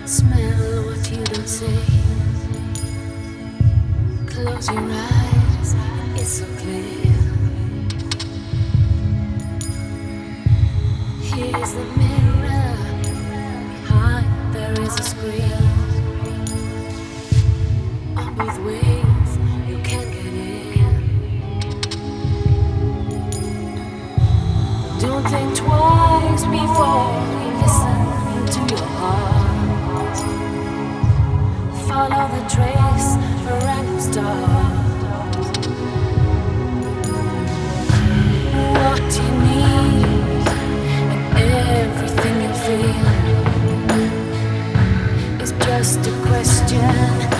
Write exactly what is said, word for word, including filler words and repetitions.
Smell what you don't see. Close your eyes, it's so clear. Here's the mirror. Behind there is a screen. On both ways, you can get in. Don't think twice before you listen to your heart. Follow the trace for random stars. What you need and everything you feel is just a question.